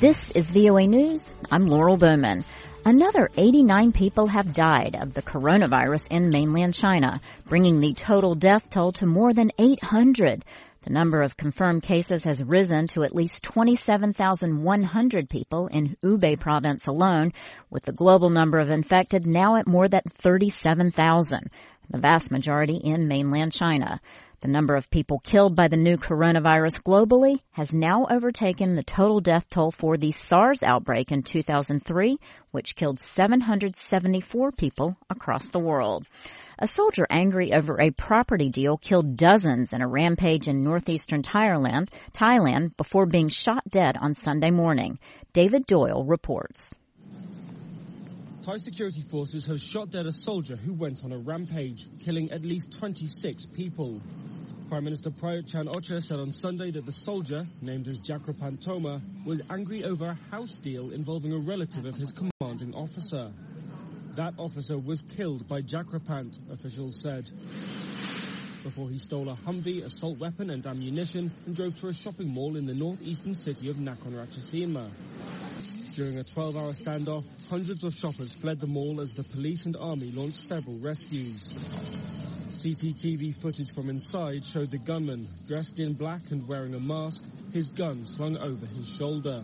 This is VOA News. I'm Laurel Bowman. Another 89 people have died of the coronavirus in mainland China, bringing the total death toll to more than 800. The number of confirmed cases has risen to at least 27,100 people in Hubei province alone, with the global number of infected now at more than 37,000, the vast majority in mainland China. The number of people killed by the new coronavirus globally has now overtaken the total death toll for the SARS outbreak in 2003, which killed 774 people across the world. A soldier angry over a property deal killed dozens in a rampage in northeastern Thailand before being shot dead on Sunday morning. David Doyle reports. Thai security forces have shot dead a soldier who went on a rampage, killing at least 26 people. Prime Minister Prayut Chan-o-cha said on Sunday that the soldier, named as Jakrapan Thoma, was angry over a house deal involving a relative of his commanding officer. That officer was killed by Jakrapant, officials said, before he stole a Humvee, assault weapon and ammunition and drove to a shopping mall in the northeastern city of Nakhon Ratchasima. During a 12-hour standoff, hundreds of shoppers fled the mall as the police and army launched several rescues. CCTV footage from inside showed the gunman, dressed in black and wearing a mask, his gun slung over his shoulder.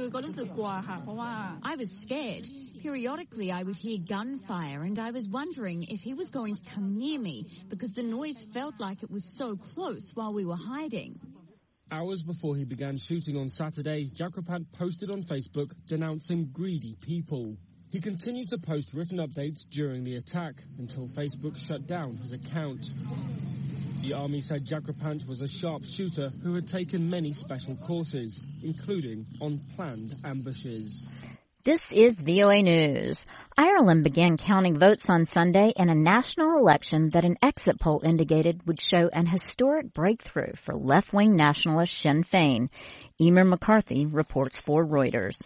I was scared. Periodically I would hear gunfire and I was wondering if he was going to come near me because the noise felt like it was so close while we were hiding. Hours before he began shooting on Saturday, Jakrapant posted on Facebook denouncing greedy people. He continued to post written updates during the attack until Facebook shut down his account. The army said Jakrapant was a sharpshooter who had taken many special courses, including on planned ambushes. This is VOA News. Ireland began counting votes on Sunday in a national election that an exit poll indicated would show an historic breakthrough for left-wing nationalist Sinn Féin. Emer McCarthy reports for Reuters.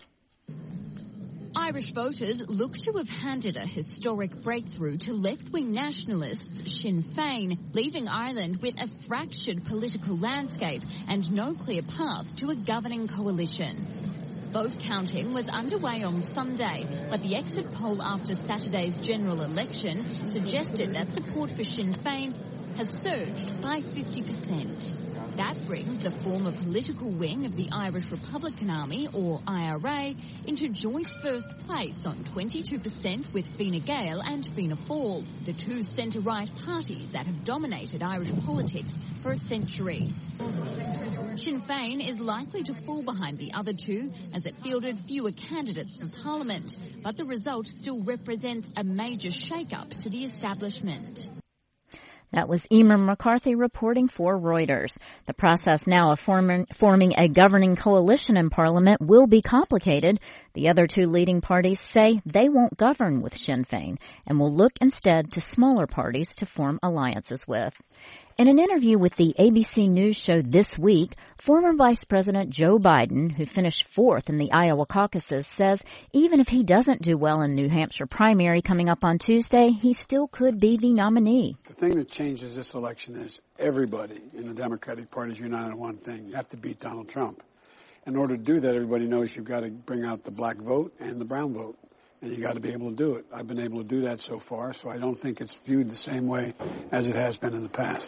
Irish voters look to have handed a historic breakthrough to left-wing nationalists Sinn Féin, leaving Ireland with a fractured political landscape and no clear path to a governing coalition. Vote counting was underway on Sunday, but the exit poll after Saturday's general election suggested that support for Sinn Féin has surged by 50%. That brings the former political wing of the Irish Republican Army, or IRA, into joint first place on 22% with Fine Gael and Fianna Fáil, the two centre-right parties that have dominated Irish politics for a century. Sinn Féin is likely to fall behind the other two as it fielded fewer candidates for Parliament, but the result still represents a major shake-up to the establishment. That was Emer McCarthy reporting for Reuters. The process now of forming a governing coalition in Parliament will be complicated. The other two leading parties say they won't govern with Sinn Féin and will look instead to smaller parties to form alliances with. In an interview with the ABC News show this week, former Vice President Joe Biden, who finished fourth in the Iowa caucuses, says even if he doesn't do well in New Hampshire primary coming up on Tuesday, he still could be the nominee. The thing that changes this election is everybody in the Democratic Party is united on one thing. You have to beat Donald Trump. In order to do that, everybody knows you've got to bring out the black vote and the brown vote. And you got to be able to do it. I've been able to do that so far, so I don't think it's viewed the same way as it has been in the past.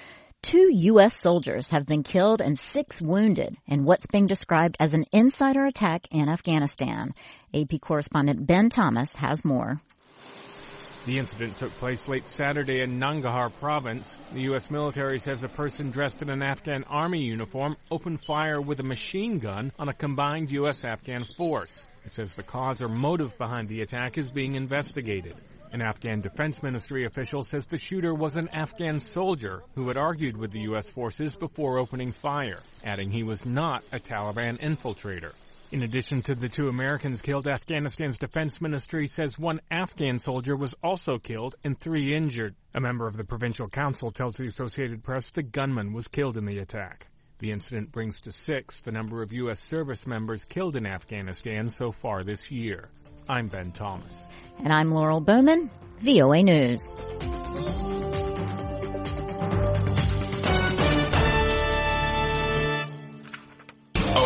2 U.S. soldiers have been killed and 6 wounded in what's being described as an insider attack in Afghanistan. AP correspondent Ben Thomas has more. The incident took place late Saturday in Nangarhar province. The U.S. military says a person dressed in an Afghan army uniform opened fire with a machine gun on a combined U.S.-Afghan force. It says the cause or motive behind the attack is being investigated. An Afghan Defense Ministry official says the shooter was an Afghan soldier who had argued with the U.S. forces before opening fire, adding he was not a Taliban infiltrator. In addition to the 2 Americans killed, Afghanistan's Defense Ministry says 1 Afghan soldier was also killed and 3 injured. A member of the Provincial Council tells the Associated Press the gunman was killed in the attack. The incident brings to 6 the number of U.S. service members killed in Afghanistan so far this year. I'm Ben Thomas. And I'm Laurel Bowman, VOA News.